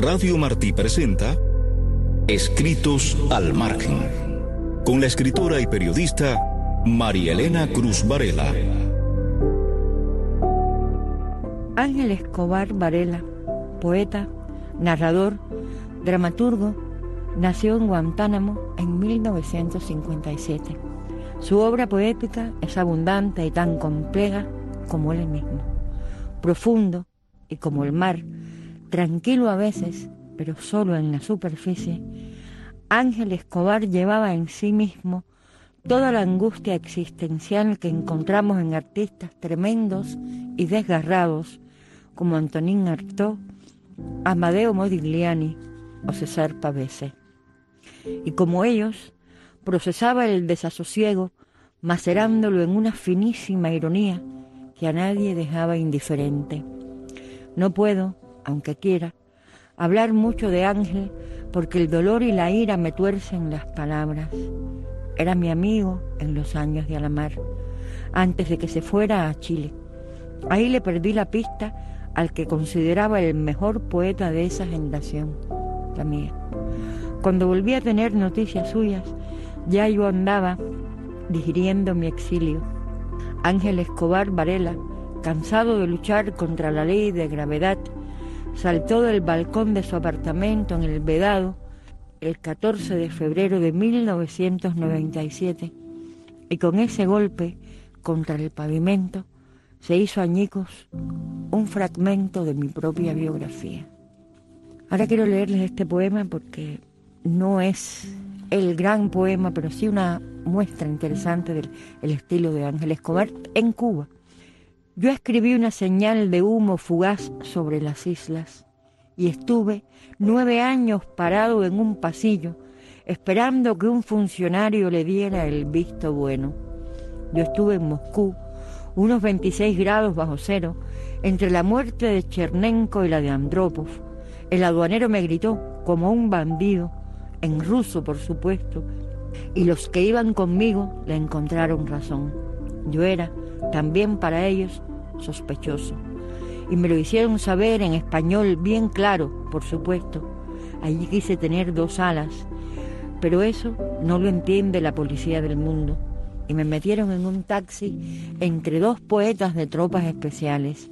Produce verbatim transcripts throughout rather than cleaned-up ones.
Radio Martí presenta Escritos al Margen, con la escritora y periodista María Elena Cruz Varela. Ángel Escobar Varela, poeta, narrador, dramaturgo, nació en Guantánamo en mil novecientos cincuenta y siete. Su obra poética es abundante y tan compleja como él mismo, profundo y como el mar, tranquilo a veces, pero solo en la superficie. Ángel Escobar llevaba en sí mismo toda la angustia existencial que encontramos en artistas tremendos y desgarrados como Antonín Artaud, Amadeo Modigliani o César Pavese. Y como ellos, procesaba el desasosiego, macerándolo en una finísima ironía que a nadie dejaba indiferente. No puedo, aunque quiera, hablar mucho de Ángel porque el dolor y la ira me tuercen las palabras. Era mi amigo en los años de Alamar, antes de que se fuera a Chile. Ahí le perdí la pista al que consideraba el mejor poeta de esa generación, la mía. Cuando volví a tener noticias suyas, ya yo andaba digiriendo mi exilio. Ángel Escobar Varela, cansado de luchar contra la ley de gravedad, saltó del balcón de su apartamento en El Vedado el catorce de febrero de mil novecientos noventa y siete y con ese golpe contra el pavimento se hizo añicos un fragmento de mi propia biografía. Ahora quiero leerles este poema porque no es el gran poema, pero sí una muestra interesante del el estilo de Ángel Escobar en Cuba. Yo escribí una señal de humo fugaz sobre las islas y estuve nueve años parado en un pasillo esperando que un funcionario le diera el visto bueno. Yo estuve en Moscú, unos veintiséis grados bajo cero, entre la muerte de Chernenko y la de Andrópov. El aduanero me gritó como un bandido, en ruso por supuesto, y los que iban conmigo le encontraron razón. Yo era, también para ellos, sospechoso. Y me lo hicieron saber en español bien claro, por supuesto. Allí quise tener dos alas, pero eso no lo entiende la policía del mundo. Y me metieron en un taxi entre dos poetas de tropas especiales.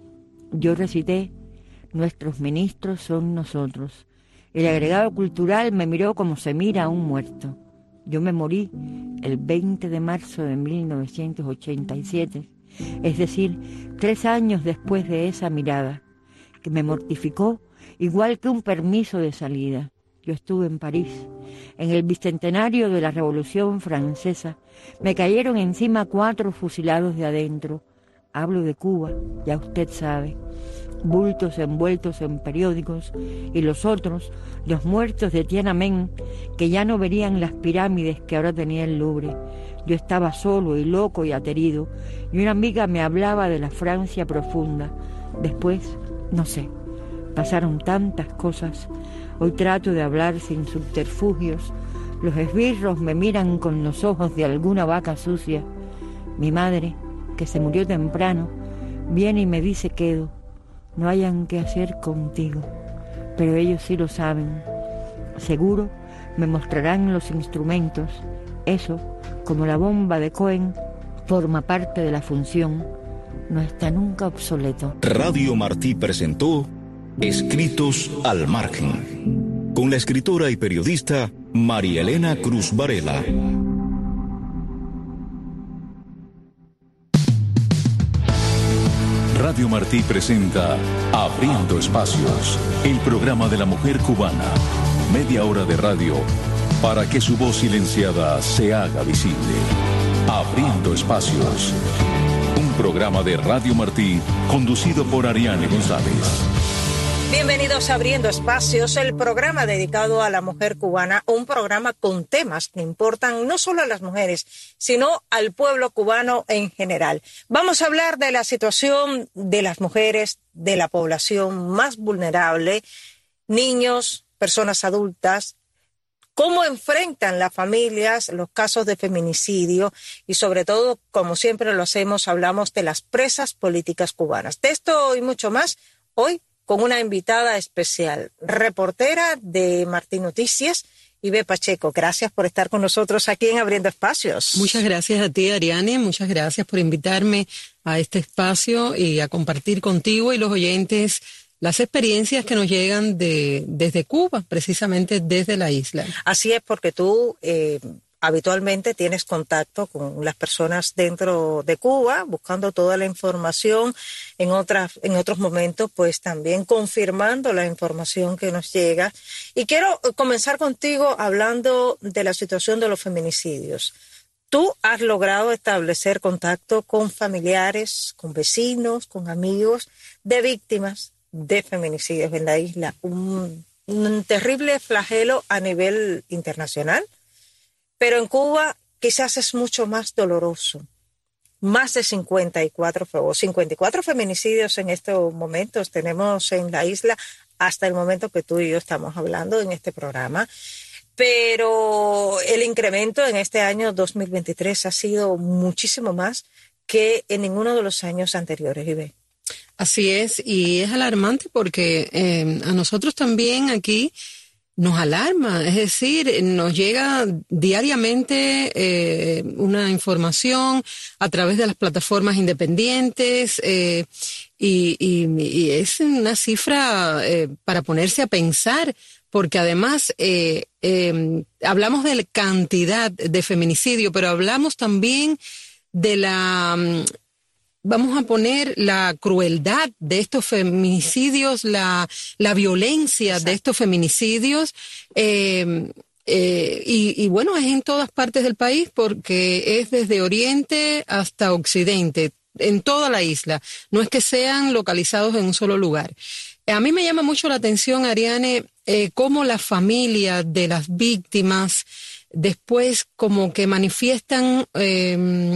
Yo recité, nuestros ministros son nosotros. El agregado cultural me miró como se mira a un muerto. Yo me morí el veinte de marzo de mil novecientos ochenta y siete, es decir, tres años después de esa mirada, que me mortificó igual que un permiso de salida. Yo estuve en París, en el bicentenario de la Revolución Francesa. Me cayeron encima cuatro fusilados de adentro. Hablo de Cuba, ya usted sabe. Bultos envueltos en periódicos, y los otros, los muertos de Tiananmen, que ya no verían las pirámides que ahora tenía el Louvre. Yo estaba solo y loco y aterido, y una amiga me hablaba de la Francia profunda. Después, no sé, pasaron tantas cosas. Hoy trato de hablar sin subterfugios. Los esbirros me miran con los ojos de alguna vaca sucia. Mi madre, que se murió temprano, viene y me dice quedo. No hayan qué hacer contigo, pero ellos sí lo saben. Seguro me mostrarán los instrumentos. Eso, como la bomba de Cohen, forma parte de la función. No está nunca obsoleto. Radio Martí presentó Escritos al Margen, con la escritora y periodista María Elena Cruz Varela. Radio Martí presenta Abriendo Espacios, el programa de la mujer cubana. Media hora de radio para que su voz silenciada se haga visible. Abriendo Espacios, un programa de Radio Martí conducido por Ariane González. Bienvenidos a Abriendo Espacios, el programa dedicado a la mujer cubana, un programa con temas que importan no solo a las mujeres, sino al pueblo cubano en general. Vamos a hablar de la situación de las mujeres, de la población más vulnerable, niños, personas adultas, cómo enfrentan las familias los casos de feminicidio y sobre todo, como siempre lo hacemos, hablamos de las presas políticas cubanas. De esto y mucho más, hoy con una invitada especial, reportera de Martín Noticias, Ibe Pacheco. Gracias por estar con nosotros aquí en Abriendo Espacios. Muchas gracias a ti, Ariane, muchas gracias por invitarme a este espacio y a compartir contigo y los oyentes las experiencias que nos llegan de desde Cuba, precisamente desde la isla. Así es, porque tú eh, habitualmente tienes contacto con las personas dentro de Cuba, buscando toda la información, en otras, en otros momentos, pues también confirmando la información que nos llega. Y quiero comenzar contigo hablando de la situación de los feminicidios. Tú has logrado establecer contacto con familiares, con vecinos, con amigos de víctimas de feminicidios en la isla, un, un terrible flagelo a nivel internacional, pero en Cuba quizás es mucho más doloroso. Más de cincuenta y cuatro, o cincuenta y cuatro feminicidios en estos momentos tenemos en la isla hasta el momento que tú y yo estamos hablando en este programa, pero el incremento en este año dos mil veintitrés ha sido muchísimo más que en ninguno de los años anteriores, Ibe. Así es, y es alarmante porque eh, a nosotros también aquí nos alarma, es decir, nos llega diariamente eh, una información a través de las plataformas independientes eh, y, y, y es una cifra eh, para ponerse a pensar, porque además eh, eh, hablamos de la cantidad de feminicidio, pero hablamos también de la... Vamos a poner la crueldad de estos feminicidios, la, la violencia Exacto. de estos feminicidios, eh, eh, y, y bueno, es en todas partes del país porque es desde Oriente hasta Occidente, en toda la isla, no es que sean localizados en un solo lugar. A mí me llama mucho la atención, Ariane, eh, cómo la familia de las víctimas después como que manifiestan eh,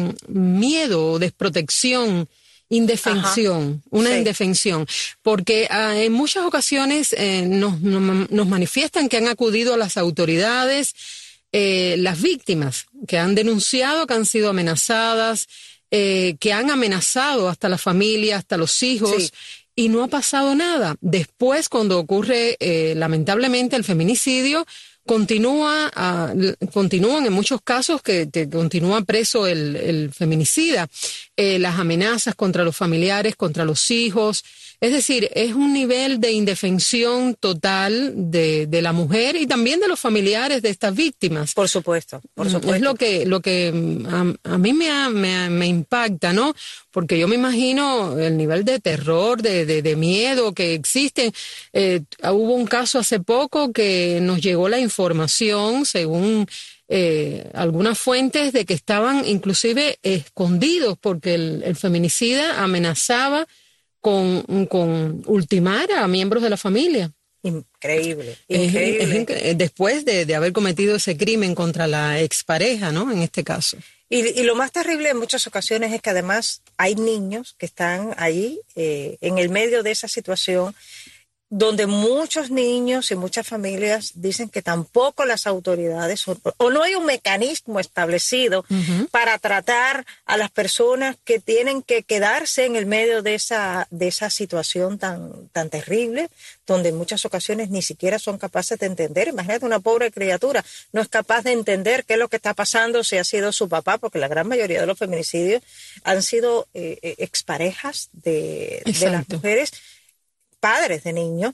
miedo, desprotección, indefensión, Ajá, una sí. indefensión, porque ah, en muchas ocasiones eh, nos, nos, nos manifiestan que han acudido a las autoridades, eh, las víctimas, que han denunciado que han sido amenazadas, eh, que han amenazado hasta la familia, hasta los hijos, sí. y no ha pasado nada. Después, cuando ocurre eh, lamentablemente el feminicidio, Continúa, uh, continúan en muchos casos que, que continúa preso el, el feminicida, eh, las amenazas contra los familiares, contra los hijos. Es decir, es un nivel de indefensión total de, de la mujer y también de los familiares de estas víctimas. Por supuesto, por supuesto. Es lo que, lo que a, a mí me, me, me impacta, ¿no? Porque yo me imagino el nivel de terror, de, de, de miedo que existe. Eh, hubo un caso hace poco que nos llegó la información, según eh, algunas fuentes, de que estaban inclusive escondidos porque el, el feminicida amenazaba Con, con ultimar a miembros de la familia. Increíble, increíble. Es, es, después de, de haber cometido ese crimen contra la expareja, ¿no? En este caso. Y, y lo más terrible en muchas ocasiones es que además hay niños que están ahí eh, en el medio de esa situación, donde muchos niños y muchas familias dicen que tampoco las autoridades o, o no hay un mecanismo establecido uh-huh. para tratar a las personas que tienen que quedarse en el medio de esa de esa situación tan tan terrible, donde en muchas ocasiones ni siquiera son capaces de entender. Imagínate, una pobre criatura no es capaz de entender qué es lo que está pasando, si ha sido su papá, porque la gran mayoría de los feminicidios han sido eh, exparejas de, de las mujeres, padres de niños,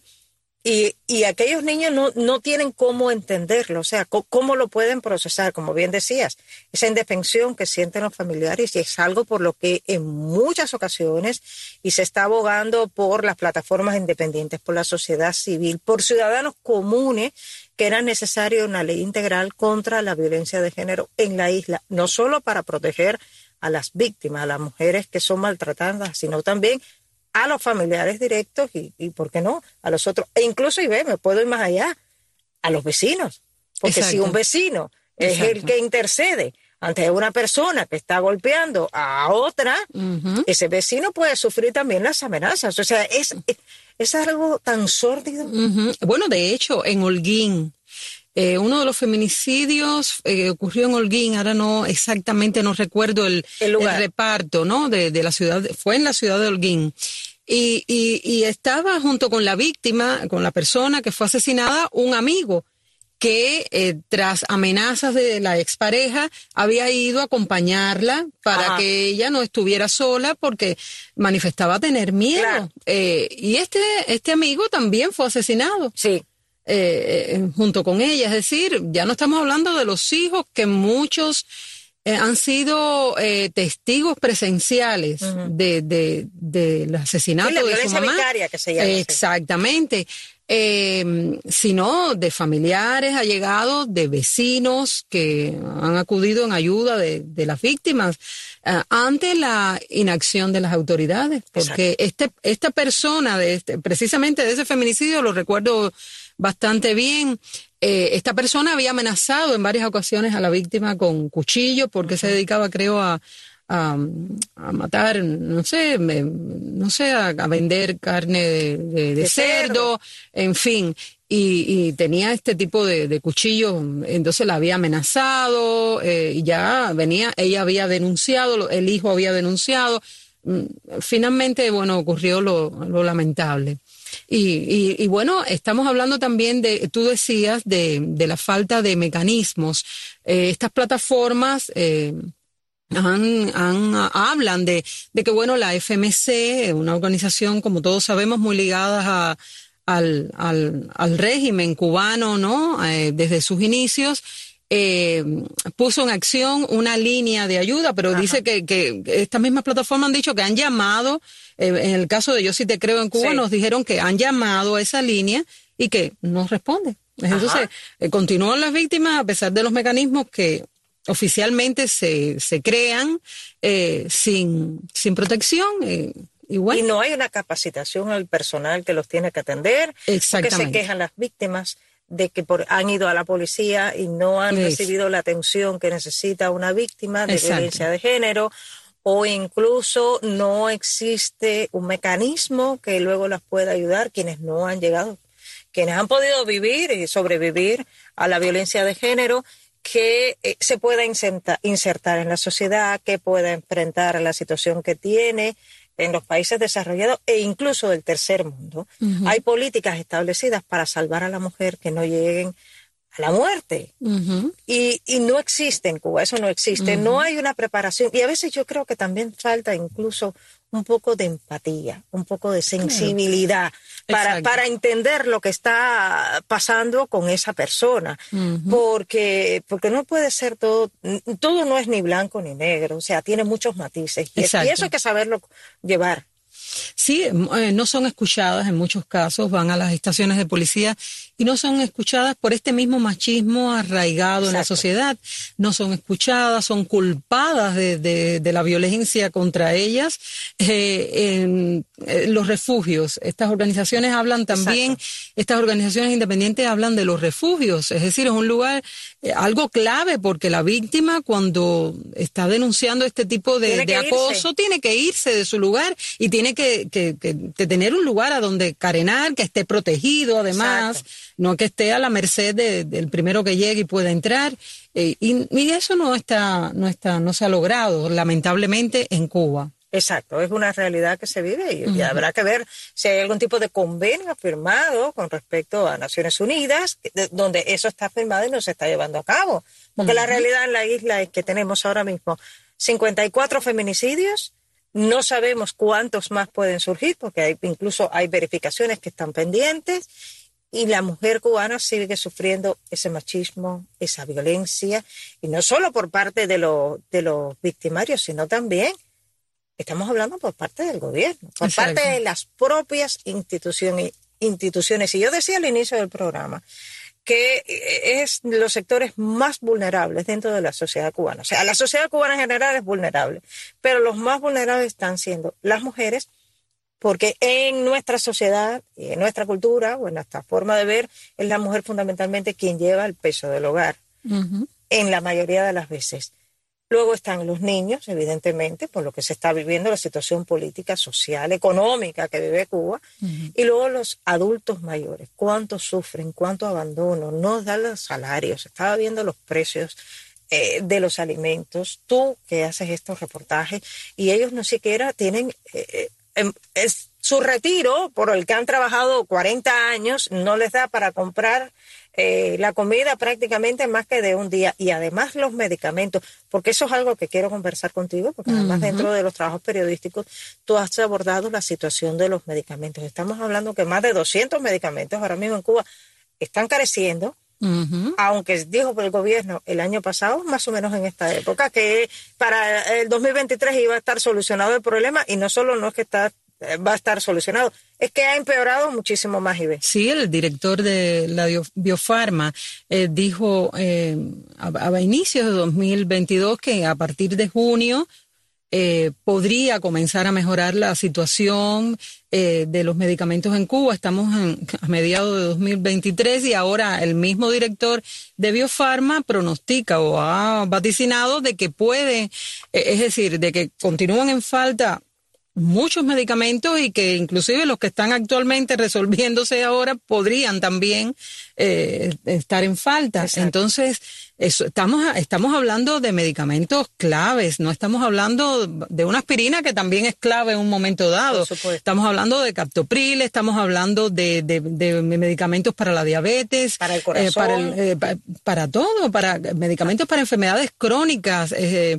y, y aquellos niños no, no tienen cómo entenderlo, o sea, co- cómo lo pueden procesar, como bien decías, esa indefensión que sienten los familiares, y es algo por lo que en muchas ocasiones, y se está abogando por las plataformas independientes, por la sociedad civil, por ciudadanos comunes, que era necesaria una ley integral contra la violencia de género en la isla, no solo para proteger a las víctimas, a las mujeres que son maltratadas, sino también a los familiares directos y, y, ¿por qué no?, a los otros. E incluso, y ve, me puedo ir más allá, a los vecinos. Porque Exacto. si un vecino es Exacto. el que intercede ante una persona que está golpeando a otra, uh-huh. ese vecino puede sufrir también las amenazas. O sea, es, es, es algo tan sórdido. Uh-huh. Bueno, de hecho, en Holguín, Eh, uno de los feminicidios eh, ocurrió en Holguín, ahora no exactamente no recuerdo el, el, el reparto, ¿no? De, de la ciudad, fue en la ciudad de Holguín. y, y, y estaba junto con la víctima, con la persona que fue asesinada, un amigo que eh, tras amenazas de la expareja había ido a acompañarla para Ajá. que ella no estuviera sola porque manifestaba tener miedo. Claro. Eh, y este, este amigo también fue asesinado. Sí. Eh, eh, junto con ella, es decir, ya no estamos hablando de los hijos que muchos eh, han sido eh, testigos presenciales uh-huh. de, de, del asesinato sí, la de violencia su mamá. vicaria que se llama. Eh, exactamente. Eh, sino de familiares allegados, de vecinos que han acudido en ayuda de, de las víctimas uh, ante la inacción de las autoridades, porque este, esta persona, de este, precisamente de ese feminicidio, lo recuerdo bastante bien, eh, esta persona había amenazado en varias ocasiones a la víctima con cuchillo porque uh-huh. se dedicaba, creo, a A, a matar, no sé, me, no sé, a, a vender carne de, de, de, de cerdo, cerdo, en fin, y, y tenía este tipo de, de cuchillos, entonces la había amenazado, eh, y ya venía, ella había denunciado, el hijo había denunciado, finalmente, bueno, ocurrió lo, lo lamentable. Y, y, y bueno, estamos hablando también de, tú decías, de, de la falta de mecanismos, eh, estas plataformas, eh, Han, han, hablan de, de que, bueno, la F M C, una organización, como todos sabemos, muy ligada a, al, al, al régimen cubano, ¿no? Eh, desde sus inicios, eh, puso en acción una línea de ayuda, pero Ajá. dice que, que estas mismas plataformas han dicho que han llamado, eh, en el caso de Yo Sí Te Creo en Cuba, sí. nos dijeron que han llamado a esa línea y que no responde. Entonces, eh, continúan las víctimas a pesar de los mecanismos que oficialmente se, se crean eh, sin, sin protección. Eh, y, bueno. y no hay una capacitación al personal que los tiene que atender. Exactamente. Porque se quejan las víctimas de que por, han ido a la policía y no han es. recibido la atención que necesita una víctima de Exacto. violencia de género, o incluso no existe un mecanismo que luego las pueda ayudar quienes no han llegado, quienes han podido vivir y sobrevivir a la violencia de género, que eh, se pueda insertar, insertar en la sociedad, que pueda enfrentar a la situación que tiene en los países desarrollados e incluso del tercer mundo. Uh-huh. Hay políticas establecidas para salvar a la mujer que no lleguen a la muerte. Uh-huh. Y, y no existe en Cuba, eso no existe. Uh-huh. No hay una preparación. Y a veces yo creo que también falta incluso un poco de empatía, un poco de sensibilidad claro. para, para entender lo que está pasando con esa persona. Uh-huh. Porque, porque no puede ser todo, todo no es ni blanco ni negro, o sea, tiene muchos matices. Y, y eso hay que saberlo llevar. Sí, eh, no son escuchadas en muchos casos, van a las estaciones de policía y no son escuchadas por este mismo machismo arraigado Exacto. en la sociedad. No son escuchadas, son culpadas de, de, de la violencia contra ellas. Eh, en, en los refugios, estas organizaciones hablan también, Exacto. estas organizaciones independientes hablan de los refugios, es decir, es un lugar, eh, algo clave porque la víctima cuando está denunciando este tipo de, de acoso irse. tiene que irse de su lugar y tiene que Que, que, que tener un lugar a donde carenar, que esté protegido además, Exacto. no que esté a la merced de, del primero que llegue y pueda entrar. Eh, y, y eso no está, no está, no se ha logrado, lamentablemente, en Cuba. Exacto, es una realidad que se vive y, uh-huh. y habrá que ver si hay algún tipo de convenio firmado con respecto a Naciones Unidas, de, donde eso está firmado y no se está llevando a cabo. Porque uh-huh. la realidad en la isla es que tenemos ahora mismo cincuenta y cuatro feminicidios. No sabemos cuántos más pueden surgir porque hay, incluso hay verificaciones que están pendientes y la mujer cubana sigue sufriendo ese machismo, esa violencia, y no solo por parte de, lo, de los victimarios, sino también estamos hablando por parte del gobierno, por Exacto. parte de las propias instituciones, instituciones. Y yo decía al inicio del programa que es los sectores más vulnerables dentro de la sociedad cubana. O sea, la sociedad cubana en general es vulnerable, pero los más vulnerables están siendo las mujeres, porque en nuestra sociedad, y en nuestra cultura, o en nuestra forma de ver, es la mujer fundamentalmente quien lleva el peso del hogar, uh-huh. en la mayoría de las veces. Luego están los niños, evidentemente, por lo que se está viviendo, la situación política, social, económica que vive Cuba. Uh-huh. Y luego los adultos mayores. ¿Cuánto sufren? ¿Cuánto abandono? No dan los salarios. Estaba viendo los precios eh, de los alimentos. Tú que haces estos reportajes y ellos no siquiera tienen... Eh, eh, es, su retiro, por el que han trabajado cuarenta años, no les da para comprar eh, la comida prácticamente más que de un día. Y además los medicamentos, porque eso es algo que quiero conversar contigo, porque además uh-huh. dentro de los trabajos periodísticos tú has abordado la situación de los medicamentos. Estamos hablando que más de doscientos medicamentos ahora mismo en Cuba están careciendo. Uh-huh. Aunque dijo por el gobierno el año pasado, más o menos en esta época, que para el dos mil veintitrés iba a estar solucionado el problema, y no solo no es que está, va a estar solucionado, es que ha empeorado muchísimo más, Ibe. Sí, el director de la Biofarma eh, dijo eh, a, a inicios de dos mil veintidós que a partir de junio Eh, podría comenzar a mejorar la situación eh, de los medicamentos en Cuba. Estamos en, a mediados de dos mil veintitrés y ahora el mismo director de Biofarma pronostica o ha vaticinado de que puede, eh, es decir, de que continúan en falta muchos medicamentos y que inclusive los que están actualmente resolviéndose ahora podrían también eh, estar en falta. Exacto. Entonces, eso, estamos, estamos hablando de medicamentos claves, no estamos hablando de una aspirina que también es clave en un momento dado. Estamos hablando de captopril, estamos hablando de, de, de medicamentos para la diabetes, para el corazón, eh, para, el, eh, para, para todo, para medicamentos para enfermedades crónicas, eh,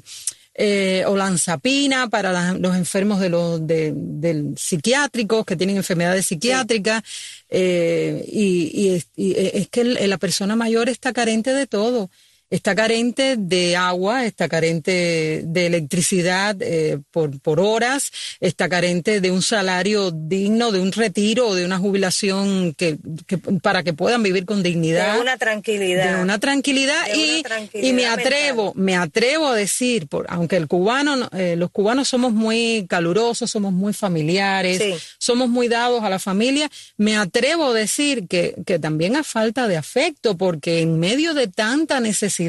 Eh, olanzapina para la, los enfermos de los de, de psiquiátricos que tienen enfermedades psiquiátricas, sí. eh, y, y, y es que el, la persona mayor está carente de todo. Está carente de agua, está carente de electricidad eh, por, por horas, está carente de un salario digno, de un retiro o de una jubilación que, que para que puedan vivir con dignidad. De una tranquilidad. De una tranquilidad, de y, una tranquilidad y me atrevo, mental. me atrevo a decir, por, aunque el cubano, eh, los cubanos somos muy calurosos, somos muy familiares, sí. somos muy dados a la familia, me atrevo a decir que, que también hay falta de afecto, porque en medio de tanta necesidad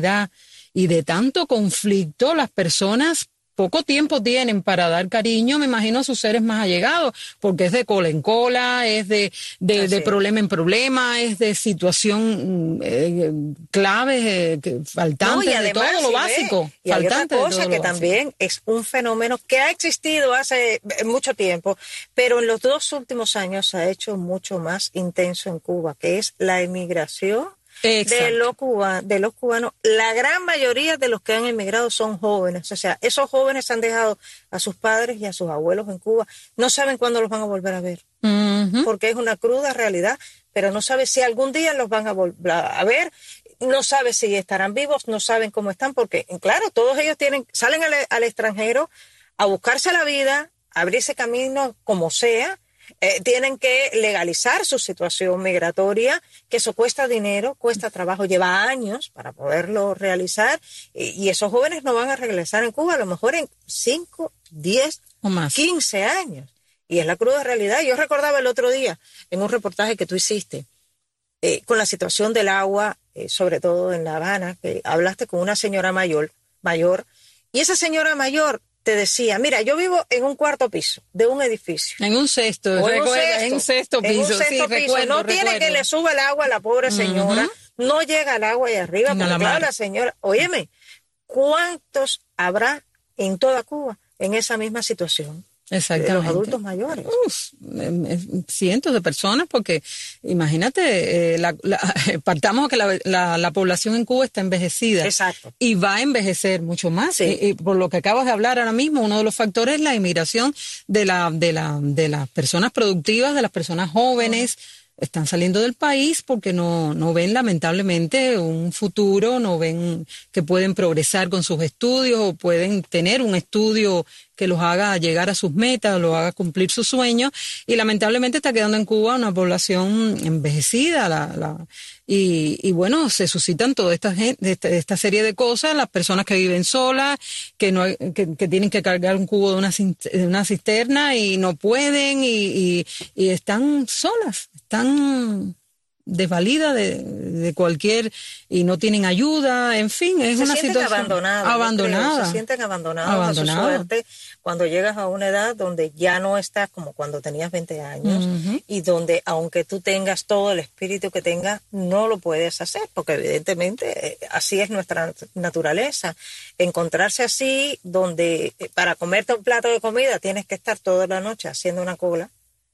y de tanto conflicto, las personas poco tiempo tienen para dar cariño, me imagino, a sus seres más allegados, porque es de cola en cola, es de, de, de problema en problema, es de situación eh, clave, eh, faltante no, además, de todo lo si básico. Ve, y hay otra cosa que también básico. Es un fenómeno que ha existido hace mucho tiempo, pero en los dos últimos años se ha hecho mucho más intenso en Cuba, que es la emigración. De los, cubanos, de los cubanos. La gran mayoría de los que han emigrado son jóvenes, o sea, esos jóvenes han dejado a sus padres y a sus abuelos en Cuba, no saben cuándo los van a volver a ver, uh-huh. porque es una cruda realidad, pero no saben si algún día los van a volver a ver, no saben si estarán vivos, no saben cómo están, porque claro, todos ellos tienen, salen al, al extranjero a buscarse la vida, a abrirse camino como sea. Eh, tienen que legalizar su situación migratoria, que eso cuesta dinero, cuesta trabajo, lleva años para poderlo realizar, y, y esos jóvenes no van a regresar en Cuba a lo mejor en cinco, diez o más, quince años, y es la cruda realidad. Yo recordaba el otro día en un reportaje que tú hiciste eh, con la situación del agua, eh, sobre todo en La Habana, que hablaste con una señora mayor, mayor, y esa señora mayor te decía, mira, yo vivo en un cuarto piso de un edificio. En un sexto, en recuerda, un sexto, en un sexto piso. En un sexto sí, piso. Recuerdo, no recuerdo. tiene que le suba el agua a la pobre señora, uh-huh. no llega el agua ahí arriba, porque la claro, la señora, óyeme, ¿cuántos habrá en toda Cuba en esa misma situación? Exactamente. De los adultos mayores. Uf, cientos de personas, porque imagínate, eh, la, la, partamos que la, la, la población en Cuba está envejecida. Exacto. Y va a envejecer mucho más. Sí. Y, y por lo que acabas de hablar ahora mismo, uno de los factores es la inmigración de la, de la, de las personas productivas, de las personas jóvenes. Uh-huh. Están saliendo del país porque no, no ven lamentablemente un futuro, no ven que pueden progresar con sus estudios o pueden tener un estudio que los haga llegar a sus metas, los haga cumplir sus sueños, y lamentablemente está quedando en Cuba una población envejecida, la, la, y, y bueno, se suscitan toda esta, esta, esta serie de cosas, las personas que viven solas, que no que, que tienen que cargar un cubo de una, de una cisterna y no pueden, y, y, y están solas, están desvalida de, de cualquier, y no tienen ayuda, en fin, es se una situación abandonada, abandonada. Se sienten abandonados abandonada. a su suerte cuando llegas a una edad donde ya no estás como cuando tenías veinte años, uh-huh. y donde aunque tú tengas todo el espíritu que tengas, no lo puedes hacer, porque evidentemente así es nuestra naturaleza, encontrarse así donde para comerte un plato de comida tienes que estar toda la noche haciendo una cola.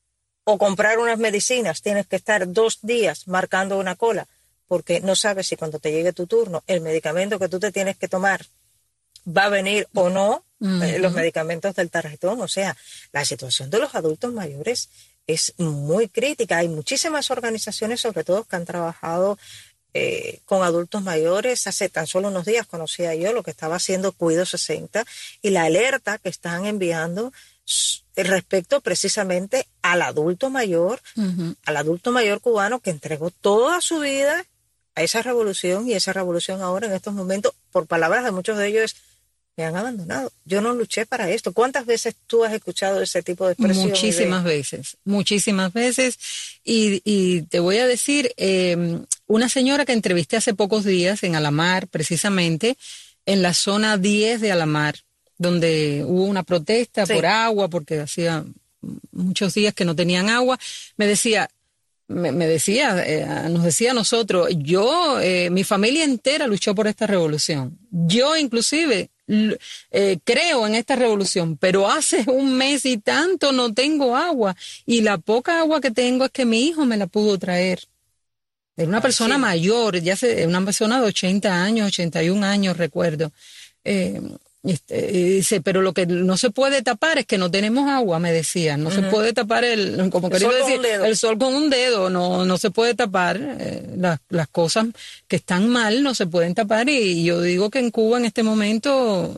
o comprar unas medicinas, tienes que estar dos días marcando una cola, porque no sabes si cuando te llegue tu turno el medicamento que tú te tienes que tomar va a venir o no, uh-huh. eh, los medicamentos del tarjetón. O sea, la situación de los adultos mayores es muy crítica. Hay muchísimas organizaciones, sobre todo, que han trabajado eh, con adultos mayores. Hace tan solo unos días conocía yo lo que estaba haciendo Cuido sesenta y la alerta que están enviando respecto precisamente al adulto mayor, uh-huh. al adulto mayor cubano que entregó toda su vida a esa revolución, y esa revolución ahora en estos momentos, por palabras de muchos de ellos, me han abandonado. Yo no luché para esto. ¿Cuántas veces tú has escuchado ese tipo de expresión? Muchísimas de... veces, muchísimas veces. Y, y te voy a decir, eh, una señora que entrevisté hace pocos días en Alamar, precisamente, en la zona diez de Alamar, donde hubo una protesta sí. por agua, porque hacía muchos días que no tenían agua, me decía... Me, me decía, eh, nos decía a nosotros, yo, eh, mi familia entera luchó por esta revolución. Yo inclusive eh, creo en esta revolución, pero hace un mes y tanto no tengo agua. Y la poca agua que tengo es que mi hijo me la pudo traer. Era una Ay, persona sí. mayor, ya se, una persona de ochenta años, ochenta y un años, recuerdo. Eh, Este, dice, pero lo que no se puede tapar es que no tenemos agua, me decían. No uh-huh. se puede tapar el, como quería decir, el sol con un dedo. No, no se puede tapar eh, las, las cosas que están mal, no se pueden tapar. Y yo digo que en Cuba en este momento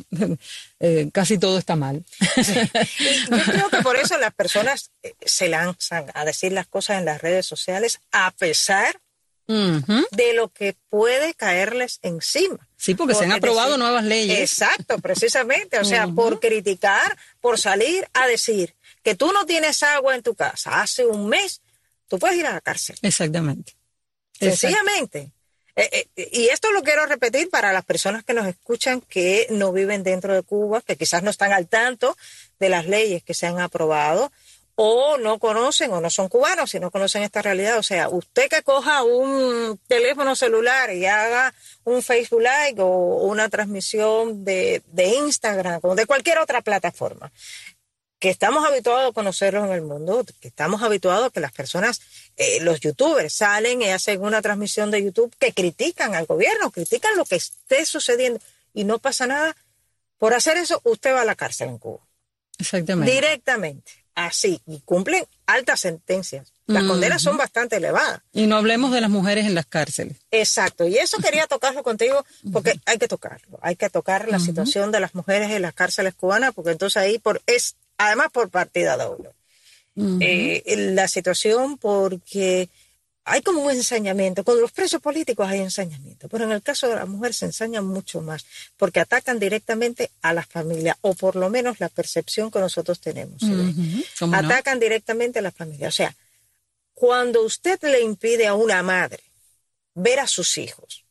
eh, casi todo está mal. Sí. Yo creo que por eso las personas se lanzan a decir las cosas en las redes sociales a pesar uh-huh. de lo que puede caerles encima. Sí, porque, porque se han aprobado decir, nuevas leyes. Exacto, precisamente. O sea, uh-huh. por criticar, por salir a decir que tú no tienes agua en tu casa hace un mes, tú puedes ir a la cárcel. Exactamente. Sencillamente. Eh, eh, y esto lo quiero repetir para las personas que nos escuchan que no viven dentro de Cuba, que quizás no están al tanto de las leyes que se han aprobado, o no conocen o no son cubanos y no conocen esta realidad. O sea, usted que coja un teléfono celular y haga un Facebook Live o una transmisión de, de Instagram o de cualquier otra plataforma, que estamos habituados a conocerlos en el mundo, que estamos habituados a que las personas, eh, los youtubers salen y hacen una transmisión de YouTube que critican al gobierno, critican lo que esté sucediendo y no pasa nada. Por hacer eso, usted va a la cárcel en Cuba. Exactamente. Directamente. Así, y cumplen altas sentencias. Las uh-huh. condenas son bastante elevadas. Y no hablemos de las mujeres en las cárceles. Exacto, y eso quería tocarlo contigo, porque uh-huh. hay que tocarlo. Hay que tocar la uh-huh. situación de las mujeres en las cárceles cubanas, porque entonces ahí por es además por partida doble. Uh-huh. Eh, la situación porque hay como un ensañamiento. Con los presos políticos hay ensañamiento, pero en el caso de la mujer se ensaña mucho más, porque atacan directamente a la familia, o por lo menos la percepción que nosotros tenemos. Uh-huh. Atacan no? directamente a la familia. O sea, cuando usted le impide a una madre ver a sus hijos,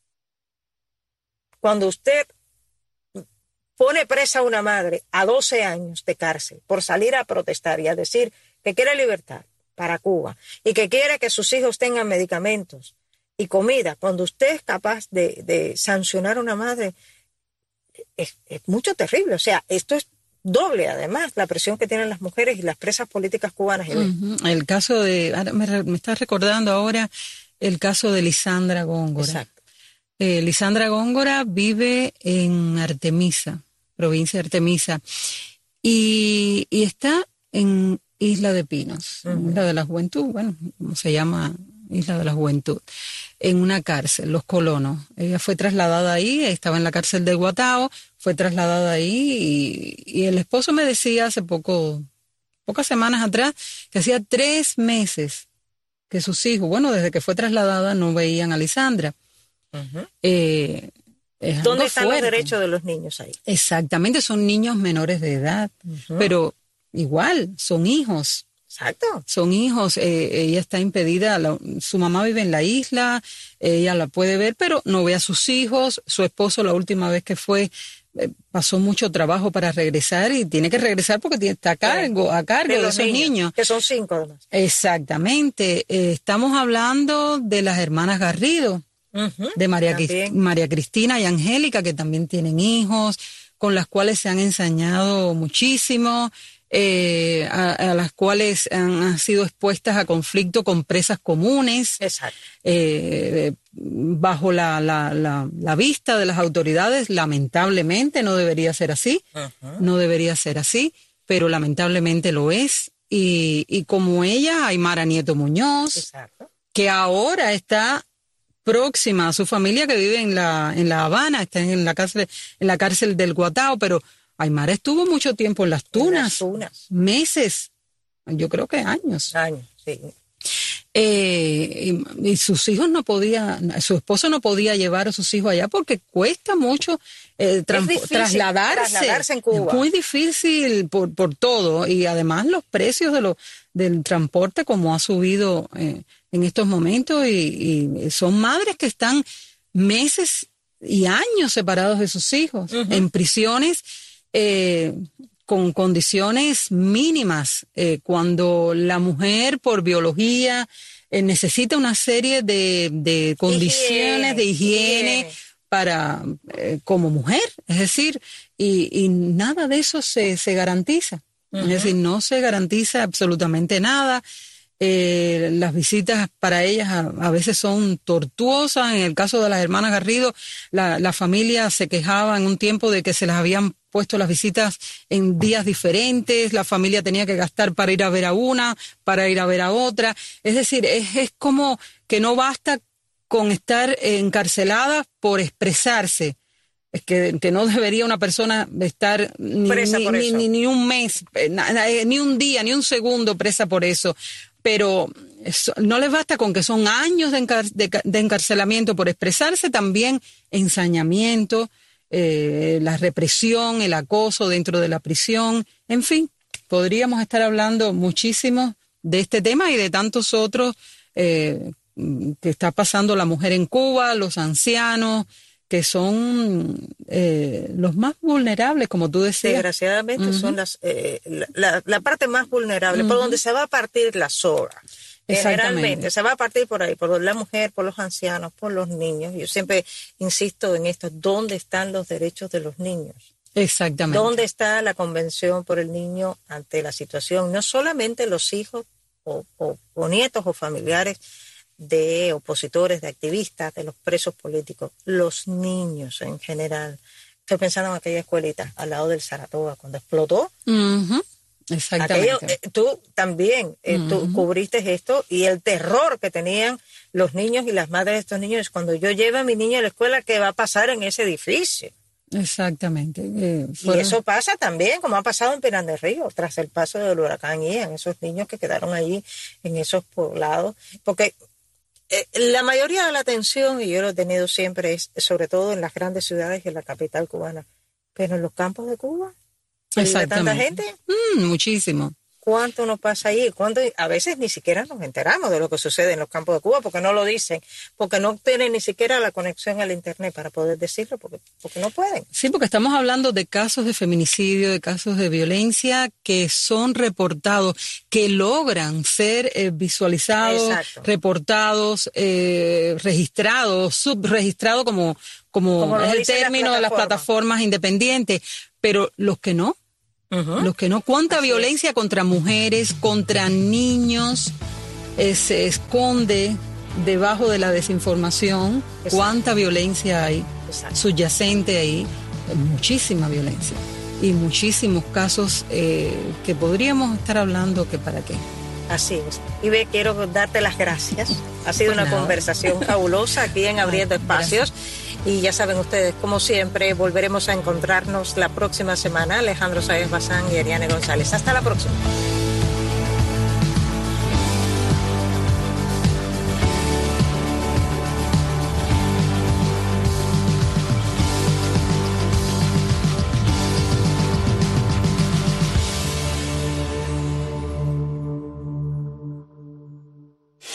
cuando usted pone presa a una madre a doce años de cárcel por salir a protestar y a decir que quiere libertad para Cuba y que quiere que sus hijos tengan medicamentos y comida, cuando usted es capaz de, de sancionar a una madre, es, es mucho terrible. O sea, esto es doble, además, la presión que tienen las mujeres y las presas políticas cubanas. Uh-huh. El caso de, me, me estás recordando ahora el caso de Lisandra Góngora. Exacto. Eh, Lisandra Góngora vive en Artemisa, provincia de Artemisa, y, y está en Isla de Pinos, uh-huh. Isla de la Juventud, bueno, ¿cómo se llama? Isla de la Juventud, en una cárcel, Los Colonos. Ella fue trasladada ahí, estaba en la cárcel de Guatao, fue trasladada ahí y, y el esposo me decía hace poco, pocas semanas atrás, que hacía tres meses que sus hijos, bueno, desde que fue trasladada no veían a Lisandra. Uh-huh. Eh, ¿Dónde están fuerte. Los derechos de los niños ahí? Exactamente, son niños menores de edad, uh-huh. pero igual, son hijos. Exacto. Son hijos, eh, ella está impedida, la, su mamá vive en la isla, ella la puede ver, pero no ve a sus hijos. Su esposo la última vez que fue, eh, pasó mucho trabajo para regresar y tiene que regresar porque tiene, está a cargo, a cargo de, de esos niños, niños. Que son cinco además. Exactamente. Eh, estamos hablando de las hermanas Garrido, uh-huh. de María, María Cristina y Angélica, que también tienen hijos, con las cuales se han ensañado muchísimo. eh, a, a las cuales han, han sido expuestas a conflicto con presas comunes. Exacto. Eh, bajo la, la, la, la vista de las autoridades, lamentablemente no debería ser así, uh-huh. no debería ser así, pero lamentablemente lo es. Y, y como ella, Aymara Nieto Muñoz, exacto. que ahora está próxima a su familia que vive en la en La Habana, está en la cárcel, en la cárcel del Guatao, pero Aymara estuvo mucho tiempo en Las Tunas, en las Tunas. meses, yo creo que años. Años, sí. Eh, y, y sus hijos no podían, su esposo no podía llevar a sus hijos allá porque cuesta mucho eh, trans, trasladarse, trasladarse en Cuba. Es muy difícil por, por todo, y además los precios de lo, del transporte como ha subido eh, en estos momentos, y, y son madres que están meses y años separados de sus hijos, uh-huh. en prisiones eh, con condiciones mínimas, eh, cuando la mujer por biología eh, necesita una serie de, de condiciones higiene, de higiene, higiene. para eh, como mujer, es decir, y, y nada de eso se, se garantiza, uh-huh. es decir, no se garantiza absolutamente nada. Eh, las visitas para ellas a, a veces son tortuosas. En el caso de las hermanas Garrido, la, la familia se quejaba en un tiempo de que se las habían puesto las visitas en días diferentes, la familia tenía que gastar para ir a ver a una, para ir a ver a otra. Es decir, es, es como que no basta con estar encarcelada por expresarse. Es que, que no debería una persona estar ni, ni, ni, ni, ni un mes, ni un día, ni un segundo presa por eso. Pero eso, no les basta con que son años de, encar de, de encarcelamiento por expresarse, también ensañamiento, eh, la represión, el acoso dentro de la prisión, en fin, podríamos estar hablando muchísimo de este tema y de tantos otros eh, que está pasando la mujer en Cuba, los ancianos, que son eh, los más vulnerables, como tú decías. Desgraciadamente uh-huh. son las eh, la, la parte más vulnerable, uh-huh. por donde se va a partir la soga. Generalmente se va a partir por ahí, por la mujer, por los ancianos, por los niños. Yo siempre insisto en esto, ¿dónde están los derechos de los niños? Exactamente. ¿Dónde está la Convención por el Niño ante la situación? No solamente los hijos o, o, o nietos o familiares de opositores, de activistas, de los presos políticos, los niños en general. Estoy pensando en aquella escuelita al lado del Saratoga, cuando explotó. Uh-huh. Exactamente. Aquello, eh, tú también, eh, uh-huh. tú cubriste esto, y el terror que tenían los niños y las madres de estos niños, cuando yo lleve a mi niño a la escuela, ¿qué va a pasar en ese edificio? Exactamente. Eh, y eso pasa también, como ha pasado en Pinar del Río, tras el paso del huracán Ian, esos niños que quedaron allí en esos poblados, porque Eh, la mayoría de la atención, y yo lo he tenido siempre, es sobre todo en las grandes ciudades y en la capital cubana. Pero en los campos de Cuba, ¿hay tanta gente? Mm, muchísimo. ¿Cuánto nos pasa ahí? ¿Cuánto? A veces ni siquiera nos enteramos de lo que sucede en los campos de Cuba, porque no lo dicen, porque no tienen ni siquiera la conexión al internet para poder decirlo, porque, porque no pueden. Sí, porque estamos hablando de casos de feminicidio, de casos de violencia que son reportados, que logran ser eh, visualizados, Exacto. reportados, eh, registrados, subregistrados, como, como, como es el término de las plataformas independientes, pero los que no, Uh-huh. los que no, cuánta Así violencia es. Contra mujeres, contra niños eh, se esconde debajo de la desinformación. Exacto. Cuánta violencia hay Exacto. subyacente ahí, muchísima violencia y muchísimos casos eh, que podríamos estar hablando que para qué. Así es. Y ve, quiero darte las gracias. Ha sido pues una nada. conversación fabulosa aquí en Abriendo Espacios. Gracias. Y ya saben ustedes, como siempre, volveremos a encontrarnos la próxima semana. Alejandro Sáenz Bazán y Ariane González. Hasta la próxima.